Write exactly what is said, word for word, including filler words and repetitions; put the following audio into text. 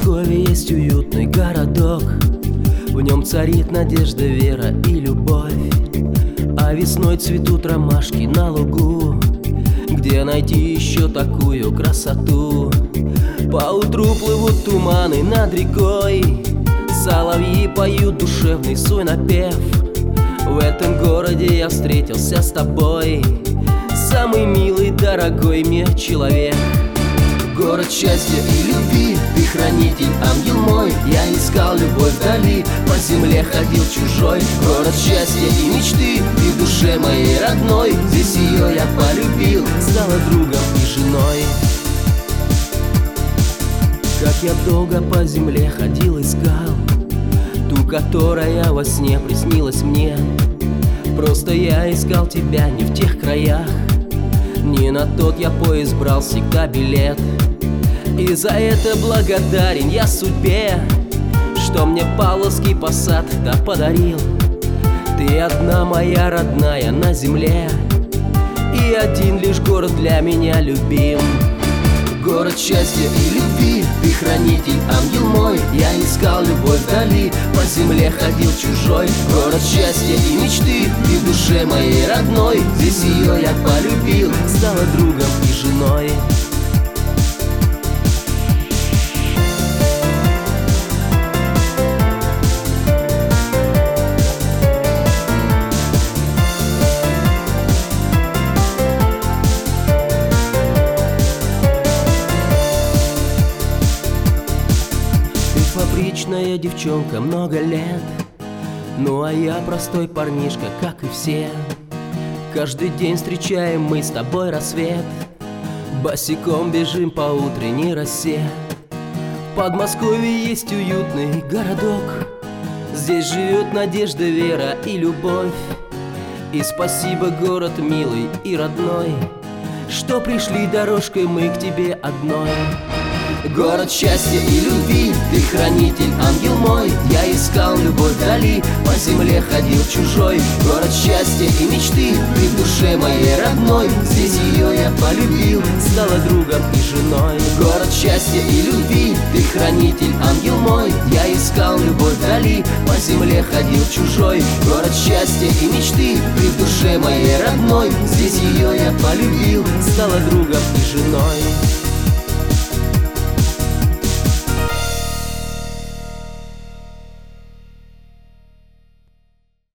Подмосковье есть уютный городок. В нем царит надежда, вера и любовь. А весной цветут ромашки на лугу, где найти еще такую красоту? Поутру плывут туманы над рекой, соловьи поют душевный свой напев. В этом городе я встретился с тобой, самый милый, дорогой мне человек. Город счастья и любви, ты хранитель, ангел мой. Я искал любовь вдали, по земле ходил чужой. Город счастья и мечты, ты в душе моей родной. Здесь ее я полюбил, стала другом и женой. Как я долго по земле ходил, искал ту, которая во сне приснилась мне. Просто я искал тебя не в тех краях, не на тот я поезд брал всегда билет. И за это благодарен я судьбе, что мне Павловский посад да подарил. Ты одна моя родная на земле, и один лишь город для меня любим. Город счастья и любви, ты хранитель, ангел мой. Я искал любовь вдали, по земле ходил чужой. Город счастья и мечты, ты в душе моей родной. Здесь ее я полюбил, стала другом и женой. Фабричная девчонка, много лет, ну а я простой парнишка, как и все. Каждый день встречаем мы с тобой рассвет, босиком бежим по утренней росе. В Подмосковье есть уютный городок, здесь живет надежда, вера и любовь. И спасибо, город милый и родной, что пришли дорожкой мы к тебе одной. Город счастья и любви, ты хранитель, ангел мой. Я искал любовь вдали, по земле ходил чужой. Город счастья и мечты, ты в душе моей родной. Здесь ее я полюбил, стала другом и женой. Город счастья и любви, ты хранитель, ангел мой. Я искал любовь вдали, по земле ходил чужой. Город счастья и мечты, ты в душе моей родной. Здесь ее я полюбил, стала другом и женой.